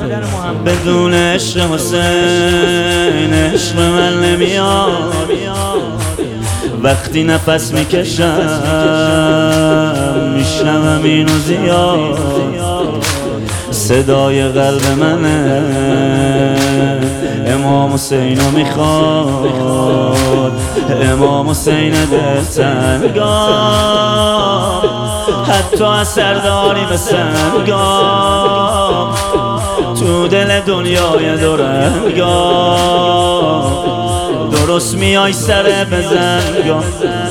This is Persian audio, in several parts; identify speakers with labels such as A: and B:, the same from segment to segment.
A: بدون عشق حسین عشق من نمیاد. وقتی نفس میکشم میشنوم اینو زیاد، صدای قلب منه امام حسینو میخواد، امام حسین دلتنگام، حتی اثرداری به سنگام، تو دل دنیای دورنگام، درست میای سر بزنگام.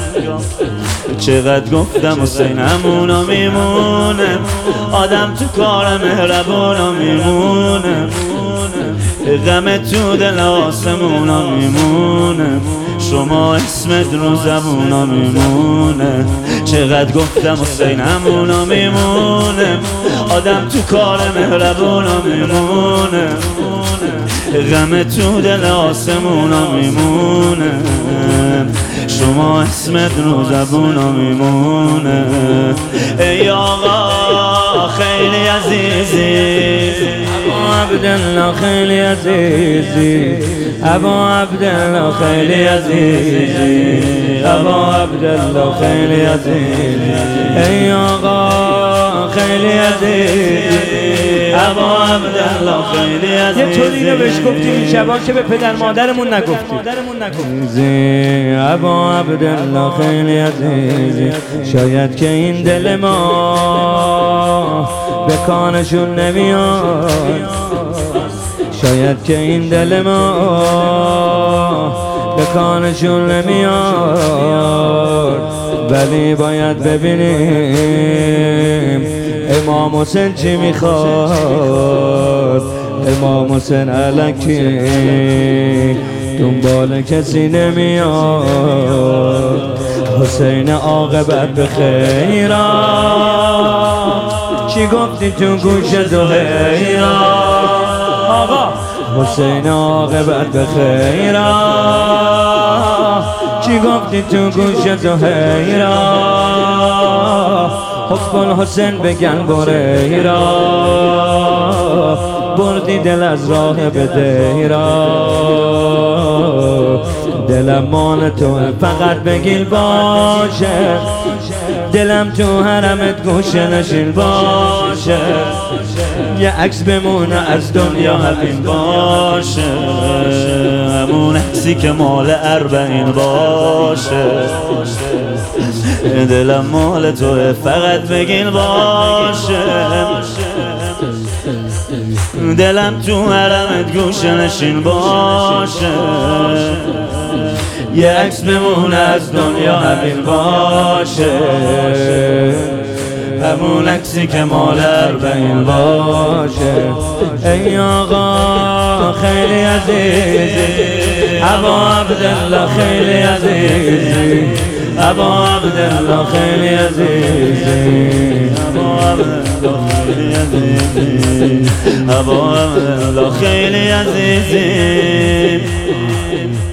A: چقدر گفتم حسین همونا میمونه، آدم تو کار مهربونا میمونه، غم تو دل آسمونا میمونه، شما اسمت رو زبونا میمونه. چقدر گفتم حسین همونا میمونه، آدم تو کار مهربونا میمونه، غم تو دل آسمونا میمونه، شما اسمت رو زبونا میمونه. ای آقا خیلی عزیزی، ابا عبدالله خیلی عزیزی، ابا عبدالله خیلی عزیزی، ابا عبدالله خیلی عزیزی. ای آقا خیلی عزیزی، ابا عبدالله خیلی عزیزی.
B: یه طوری رو بهش گفتیم این شبان که به پدر مادرمون نگفتیم.
A: ابا عبدالله خیلی عزیزی، شاید که این دل ما به کانشون نمیاد، شاید که این دل ما به کانشون نمیاد، ولی باید ببینیم امام حسین چی میخواد. امام حسین الکی دنبال کسی نمیاد، حسین عاقبت به خیرات، چی گفتی تو گوش تو حیرات؟ آقا حسین عاقبت به خیرات، چی گفتی تو گوش تو حیرات؟ حب الحسین بگن بریرا، بردی دل از راه بدیرا، دلم مال تو فقط بگیل باشه، دلم تو حرمت گوشه نشین باشه، یه عکس بمونه از دنیا همین باشه، همون عکسی که مال 40 باشه، دلم مال تو فقط بگین باشه، دلم تو حرمت گوشه نشین باشه، یه عکس بمونه از دنیا همین باشه، همون عکسی که مال 40 باشه. ای آقا خیلی عزیزی، ابا عبدالله خیلی عزیزی، ابا عبدالله خیلی عزیزی، ابا عبدالله خیلی عزیزی، ابا عبدالله خیلی عزیزی.